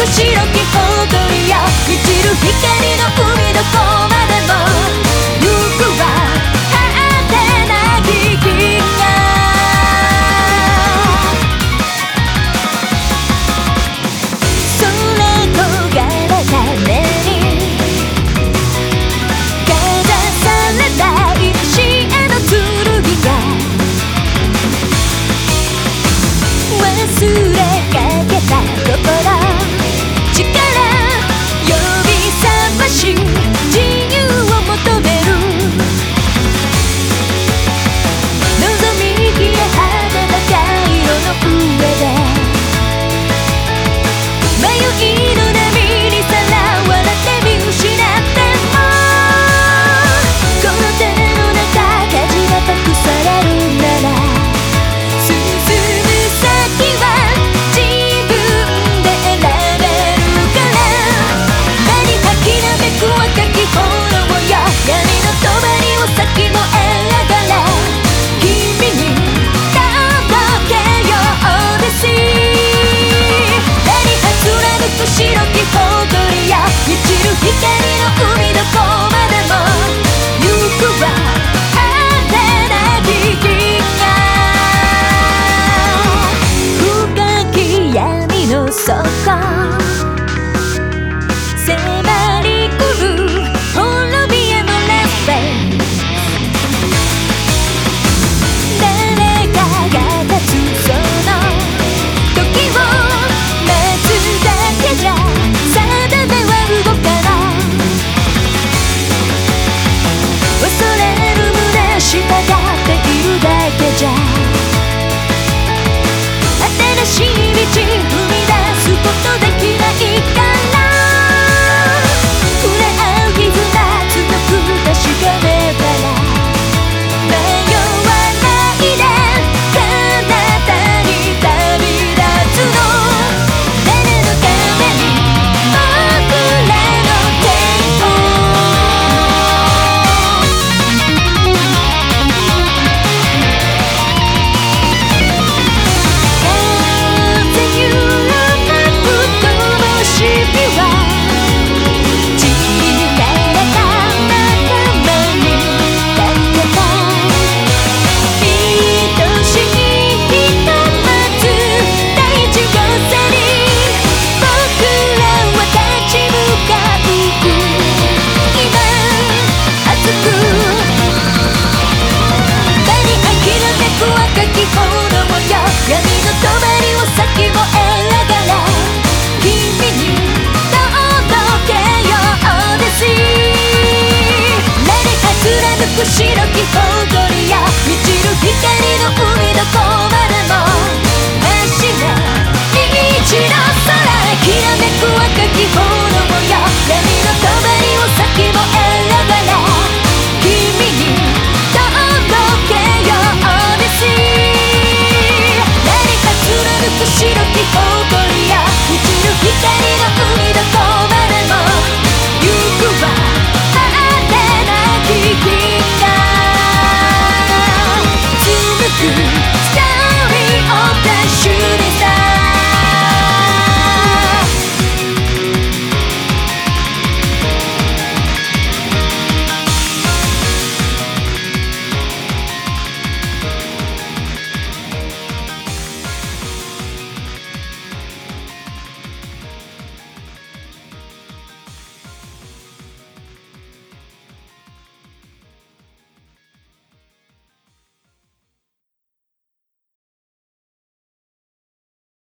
く白きほとりよ満ちる光の海どこまでも行くわ果てなき日が空焦がれた目にかざされた愛しへの剣が忘れかけた心力呼び覚まし自由を求める望みきれ果てた回路の上で迷いの波にさらわれて見失ってもこの手の中舵が託されるなら進む先は自分で選べるから目に吐きなめく若き炎よ闇の帳を先も描かれ君に届けようです目には貫く白きほとりよ満ちる光の海どこまでも行くわ果てなき日が深き闇の底